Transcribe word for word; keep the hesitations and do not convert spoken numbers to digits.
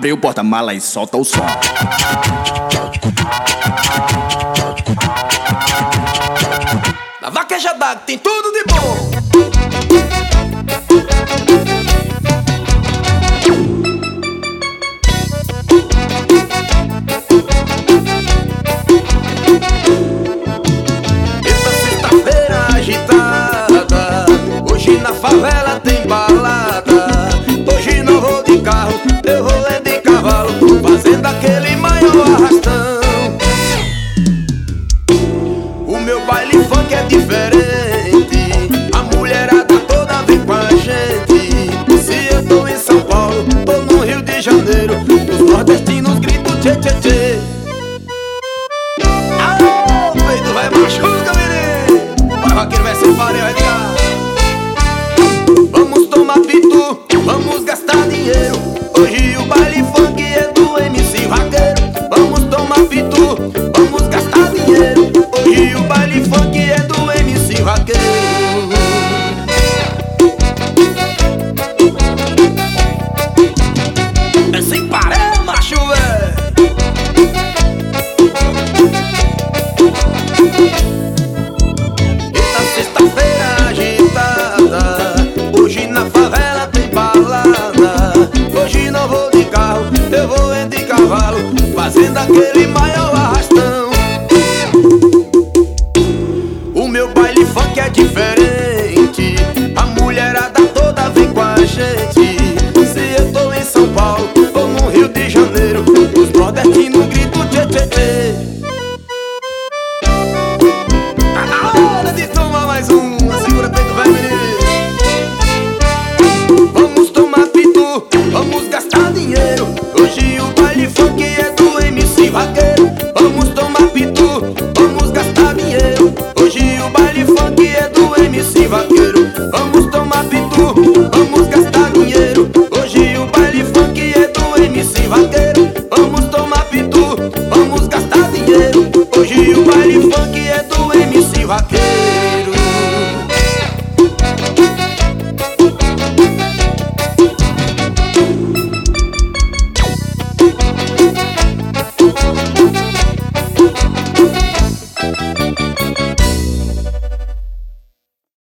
Abre o porta-mala e solta o som. Na vaquejada tem tudo de bom. Essa sexta-feira agitada, hoje na favela tem balada. Hoje não vou de carro, eu vou é de cavalo, fazendo aquele maior arrastão. O meu baile funk é diferente, a mulherada toda vem com a gente. Se eu tô em São Paulo, tô no Rio de Janeiro, os nordestinos gritam tchê tchê tchê. Aô, peito vai machuca, menino, vai vaqueiro, vai ser farinha, vai ligar. Vamos tomar pitu, vamos gastar dinheiro, hoje o baile funk é do M C Vaqueiro. Vamos tomar pitu, vamos gastar dinheiro, hoje o baile funk é do M C Vaqueiro. É sem parar, macho, véi. Eita sexta-feira agitada, hoje na favela tem balada. Hoje não vou de carro, eu vou é de cavalo, fazendo aquele maior arrastão. O meu baile funk é diferente, a mulherada toda vem com a gente. Se eu tô em São Paulo ou no Rio de Janeiro, os nordestinos gritam tchê tchê tchê. Tá na hora de tomar mais um.